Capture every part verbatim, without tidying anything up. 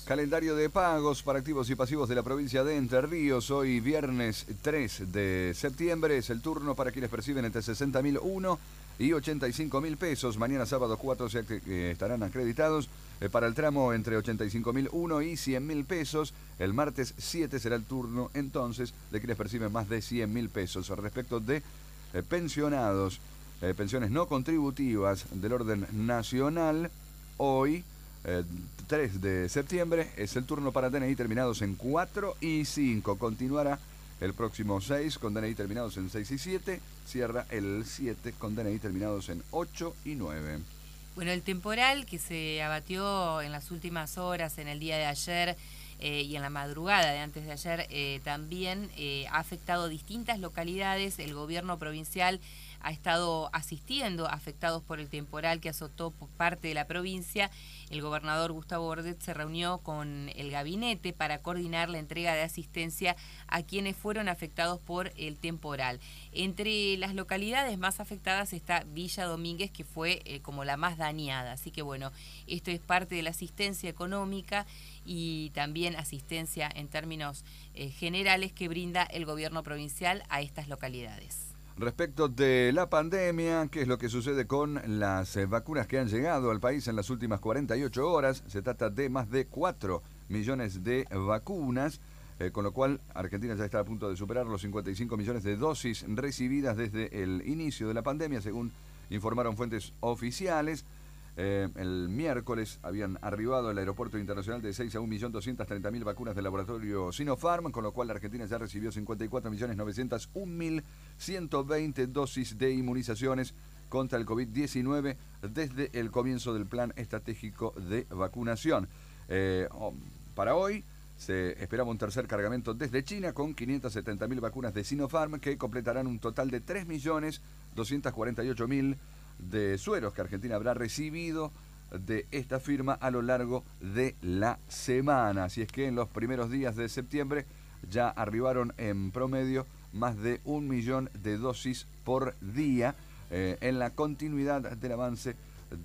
Calendario de pagos para activos y pasivos de la provincia de Entre Ríos. Hoy viernes tres de septiembre es el turno para quienes perciben entre sesenta mil uno y ochenta y cinco mil pesos. Mañana sábado cuatro se eh, estarán acreditados eh, para el tramo entre ochenta y cinco mil uno y cien mil pesos. El martes siete será el turno entonces de quienes perciben más de cien mil pesos. Respecto de eh, pensionados, eh, pensiones no contributivas del orden nacional, hoy Eh, tres de septiembre es el turno para D N I terminados en cuatro y cinco. Continuará el próximo seis con D N I terminados en seis y siete. Cierra el siete con D N I terminados en ocho y nueve. Bueno, el temporal que se abatió en las últimas horas, en el día de ayer eh, y en la madrugada de antes de ayer, eh, también eh, ha afectado distintas localidades. El gobierno provincial ha estado asistiendo a afectados por el temporal que azotó parte de la provincia. El gobernador Gustavo Bordet se reunió con el gabinete para coordinar la entrega de asistencia a quienes fueron afectados por el temporal. Entre las localidades más afectadas está Villa Domínguez, que fue eh, como la más dañada. Así que bueno, esto es parte de la asistencia económica y también asistencia en términos eh, generales que brinda el gobierno provincial a estas localidades. Respecto de la pandemia, ¿qué es lo que sucede con las eh, vacunas que han llegado al país en las últimas cuarenta y ocho horas? Se trata de más de cuatro millones de vacunas, eh, con lo cual Argentina ya está a punto de superar los cincuenta y cinco millones de dosis recibidas desde el inicio de la pandemia, según informaron fuentes oficiales. Eh, el miércoles habían arribado al aeropuerto internacional de Ezeiza un millón doscientas treinta mil vacunas del laboratorio Sinopharm, con lo cual la Argentina ya recibió cincuenta y cuatro millones novecientos uno mil ciento veinte dosis de inmunizaciones contra el COVID diecinueve desde el comienzo del plan estratégico de vacunación. Eh, oh, para hoy se esperaba un tercer cargamento desde China con quinientas setenta mil vacunas de Sinopharm que completarán un total de tres millones doscientos cuarenta y ocho mil de sueros que Argentina habrá recibido de esta firma a lo largo de la semana. Así es que en los primeros días de septiembre ya arribaron en promedio más de un millón de dosis por día eh, en la continuidad del avance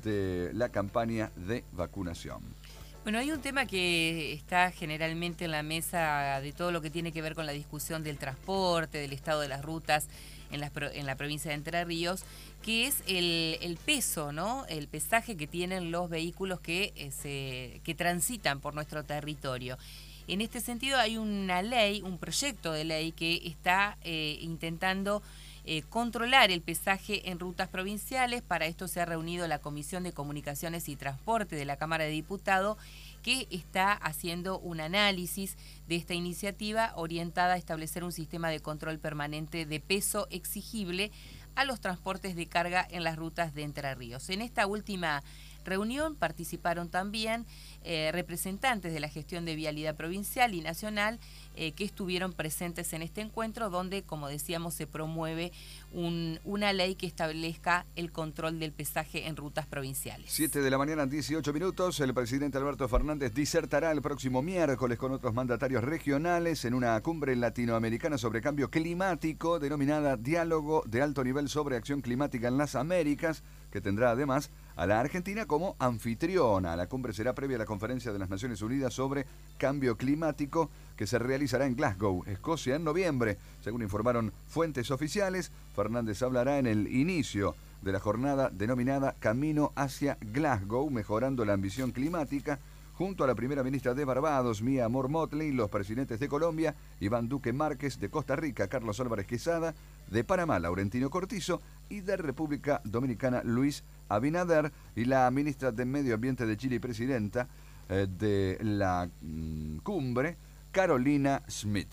de la campaña de vacunación. Bueno, hay un tema que está generalmente en la mesa de todo lo que tiene que ver con la discusión del transporte, del estado de las rutas en la, en la provincia de Entre Ríos, que es el, el peso, ¿no? El pesaje que tienen los vehículos que, eh, se, que transitan por nuestro territorio. En este sentido hay una ley, un proyecto de ley que está eh, intentando eh, controlar el pesaje en rutas provinciales. Para esto se ha reunido la Comisión de Comunicaciones y Transporte de la Cámara de Diputados, que está haciendo un análisis de esta iniciativa orientada a establecer un sistema de control permanente de peso exigible a los transportes de carga en las rutas de Entre Ríos. En esta última reunión participaron también eh, representantes de la gestión de vialidad provincial y nacional eh, que estuvieron presentes en este encuentro, donde, como decíamos, se promueve un, una ley que establezca el control del pesaje en rutas provinciales. siete de la mañana, dieciocho minutos. El presidente Alberto Fernández disertará el próximo miércoles con otros mandatarios regionales en una cumbre latinoamericana sobre cambio climático denominada Diálogo de Alto Nivel sobre Acción Climática en las Américas, que tendrá además a la Argentina como anfitriona. La cumbre será previa a la Conferencia de las Naciones Unidas sobre Cambio Climático, que se realizará en Glasgow, Escocia, en noviembre. Según informaron fuentes oficiales, Fernández hablará en el inicio de la jornada denominada Camino hacia Glasgow, mejorando la ambición climática, junto a la primera ministra de Barbados, Mia Amor Motley, los presidentes de Colombia, Iván Duque Márquez, de Costa Rica, Carlos Álvarez Quesada, de Panamá, Laurentino Cortizo, y de República Dominicana, Luis Abinader, y la ministra de Medio Ambiente de Chile y presidenta eh, de la mm, cumbre, Carolina Schmidt.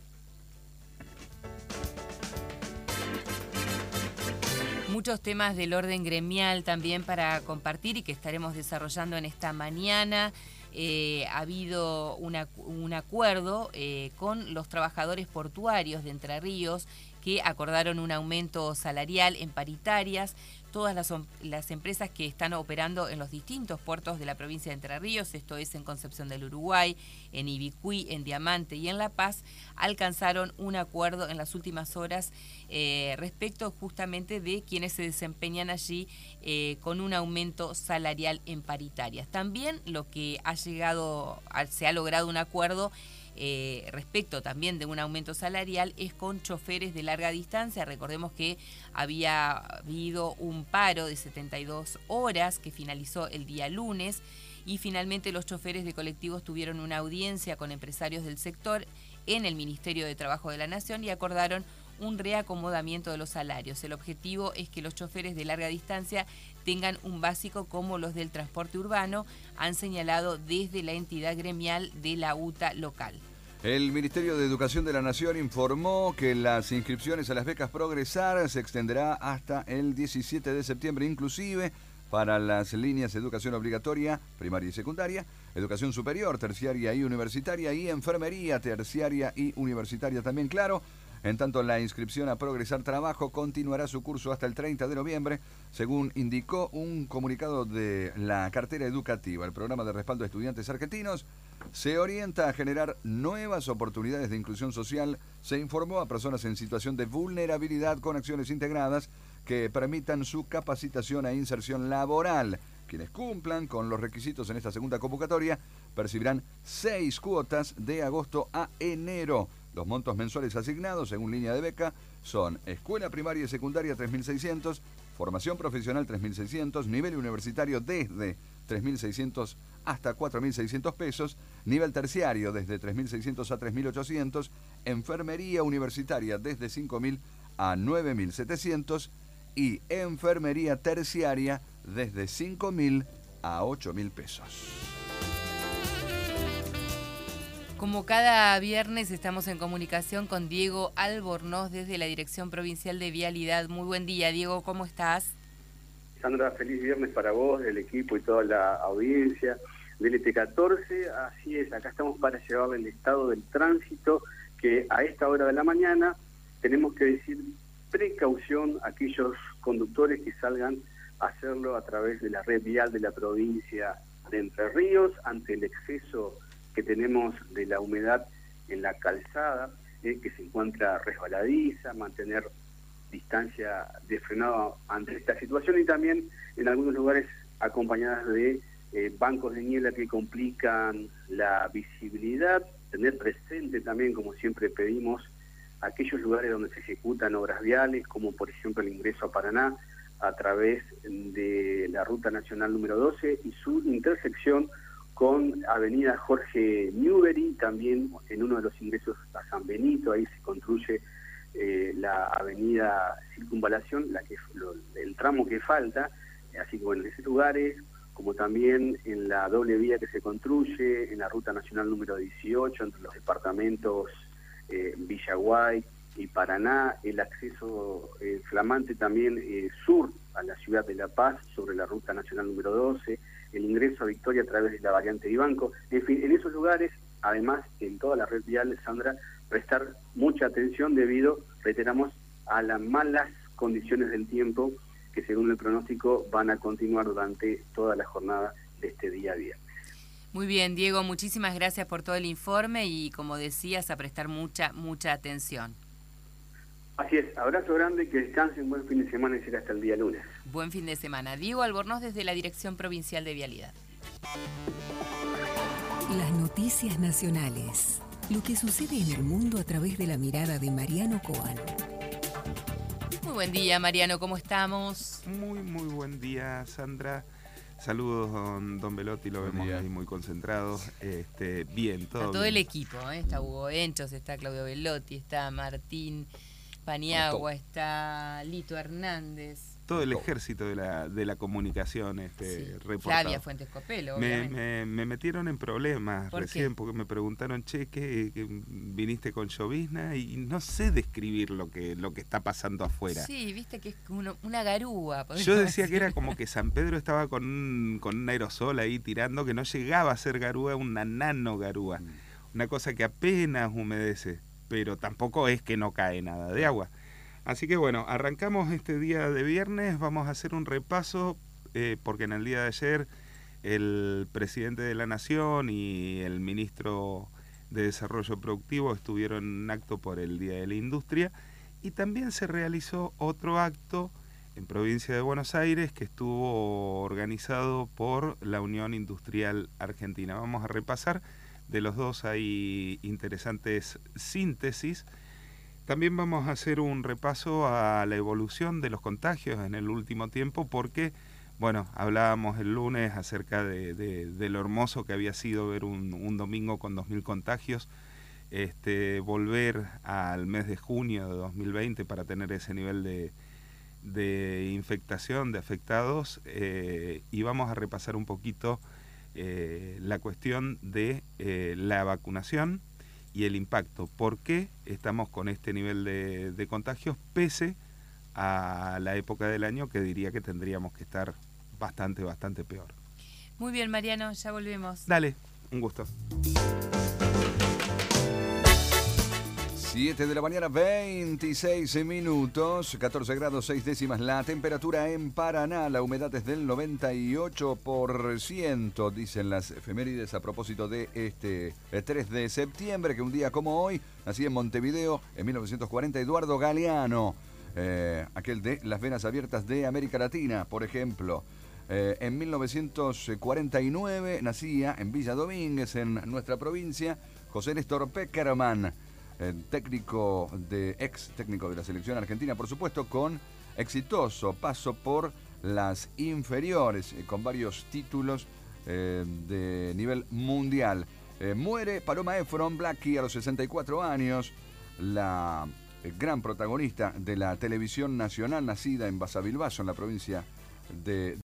Muchos temas del orden gremial también para compartir y que estaremos desarrollando en esta mañana. Eh, ha habido una, un acuerdo eh, con los trabajadores portuarios de Entre Ríos que acordaron un aumento salarial en paritarias todas las, las empresas que están operando en los distintos puertos de la provincia de Entre Ríos, esto es en Concepción del Uruguay, en Ibicuí, en Diamante y en La Paz, alcanzaron un acuerdo en las últimas horas eh, respecto justamente de quienes se desempeñan allí eh, con un aumento salarial en paritarias. También lo que ha llegado, se ha logrado un acuerdo Eh, respecto también de un aumento salarial es con choferes de larga distancia. Recordemos que había habido un paro de setenta y dos horas que finalizó el día lunes y finalmente los choferes de colectivos tuvieron una audiencia con empresarios del sector en el Ministerio de Trabajo de la Nación y acordaron un reacomodamiento de los salarios. El objetivo es que los choferes de larga distancia tengan un básico como los del transporte urbano, han señalado desde la entidad gremial de la U T A local. El Ministerio de Educación de la Nación informó que las inscripciones a las becas Progresar se extenderá hasta el diecisiete de septiembre, inclusive para las líneas de educación obligatoria, primaria y secundaria, educación superior, terciaria y universitaria y enfermería terciaria y universitaria también, claro. En tanto, la inscripción a Progresar Trabajo continuará su curso hasta el treinta de noviembre, según indicó un comunicado de la cartera educativa. El programa de respaldo a estudiantes argentinos se orienta a generar nuevas oportunidades de inclusión social. Se informó a personas en situación de vulnerabilidad con acciones integradas que permitan su capacitación e inserción laboral. Quienes cumplan con los requisitos en esta segunda convocatoria percibirán seis cuotas de agosto a enero. Los montos mensuales asignados según línea de beca son escuela primaria y secundaria tres mil seiscientos, formación profesional tres mil seiscientos, nivel universitario desde tres mil seiscientos hasta cuatro mil seiscientos pesos, nivel terciario desde tres mil seiscientos a tres mil ochocientos, enfermería universitaria desde cinco mil a nueve mil setecientos y enfermería terciaria desde cinco mil a ocho mil pesos. Como cada viernes estamos en comunicación con Diego Albornoz desde la Dirección Provincial de Vialidad. Muy buen día, Diego, ¿cómo estás? Sandra, feliz viernes para vos, el equipo y toda la audiencia del E T catorce. Así es, acá estamos para llevarle el estado del tránsito, que a esta hora de la mañana tenemos que decir precaución a aquellos conductores que salgan a hacerlo a través de la red vial de la provincia de Entre Ríos ante el exceso que tenemos de la humedad en la calzada, eh, que se encuentra resbaladiza, mantener distancia de frenado ante esta situación y también en algunos lugares acompañadas de eh, bancos de niebla que complican la visibilidad, tener presente también, como siempre pedimos, aquellos lugares donde se ejecutan obras viales, como por ejemplo el ingreso a Paraná a través de la Ruta Nacional número doce y su intersección con Avenida Jorge Newbery, también en uno de los ingresos a San Benito, ahí se construye eh, la Avenida Circunvalación, la que lo, el tramo que falta, así que bueno, en esos lugares, como también en la doble vía que se construye, en la Ruta Nacional número dieciocho, entre los departamentos eh, Villaguay y Paraná, el acceso eh, flamante también eh, sur a la ciudad de La Paz, sobre la Ruta Nacional número doce, el ingreso a Victoria a través de la variante Ibanco. En fin, en esos lugares, además, en toda la red vial, Sandra, prestar mucha atención debido, reiteramos, a las malas condiciones del tiempo que según el pronóstico van a continuar durante toda la jornada de este día a día. Muy bien, Diego, muchísimas gracias por todo el informe y, como decías, a prestar mucha, mucha atención. Así es, abrazo grande, que descansen, buen fin de semana y será hasta el día lunes. Buen fin de semana. Diego Albornoz desde la Dirección Provincial de Vialidad. Las noticias nacionales. Lo que sucede en el mundo a través de la mirada de Mariano Coan. Muy buen día, Mariano, ¿cómo estamos? Muy, muy buen día, Sandra. Saludos, don, don Belotti, lo vemos ahí muy concentrado. Este, bien, todo Está todo bien. el equipo, ¿eh? Está Hugo Enchos, está Claudio Belotti, está Martín Paniagua, está Lito Hernández. Todo el ejército de la, de la comunicación este, Sí. reportado. Flavia Fuentes Copelo, Me, obviamente. me, me metieron en problemas ¿Por recién qué? porque me preguntaron, che, ¿qué, qué viniste con llovizna? Y no sé describir lo que, lo que está pasando afuera. Sí, viste que es uno, una garúa. Yo decía que era como que San Pedro estaba con un, con un aerosol ahí tirando, que no llegaba a ser garúa, una nano garúa. Una cosa que apenas humedece, pero tampoco es que no cae nada de agua. Así que bueno, arrancamos este día de viernes, vamos a hacer un repaso, eh, porque en el día de ayer el presidente de la Nación y el ministro de Desarrollo Productivo estuvieron en un acto por el Día de la Industria, y también se realizó otro acto en provincia de Buenos Aires que estuvo organizado por la Unión Industrial Argentina. Vamos a repasar, de los dos hay interesantes síntesis. También vamos a hacer un repaso a la evolución de los contagios en el último tiempo, porque, bueno, hablábamos el lunes acerca de, de, de lo hermoso que había sido ver un, un domingo con dos mil contagios, este, volver al mes de junio de dos mil veinte para tener ese nivel de, de infectación, de afectados, eh, y vamos a repasar un poquito eh, la cuestión de eh, la vacunación y el impacto. ¿Por qué estamos con este nivel de, de contagios pese a la época del año que diría que tendríamos que estar bastante, bastante peor? Muy bien, Mariano, ya volvemos. Dale, un gusto. siete de la mañana, veintiséis minutos, catorce grados seis décimas la temperatura en Paraná, la humedad es del noventa y ocho por ciento, dicen las efemérides a propósito de este tres de septiembre, que un día como hoy nacía en Montevideo en mil novecientos cuarenta Eduardo Galeano, eh, aquel de Las Venas Abiertas de América Latina, por ejemplo. Eh, en mil novecientos cuarenta y nueve nacía en Villa Domínguez, en nuestra provincia, José Néstor Peckerman, el técnico de, ex técnico de la selección argentina, por supuesto, con exitoso paso por las inferiores, eh, con varios títulos eh, de nivel mundial. Eh, muere Paloma Efron Blackie a los sesenta y cuatro años, la eh, gran protagonista de la televisión nacional, nacida en Basavilbaso, en la provincia de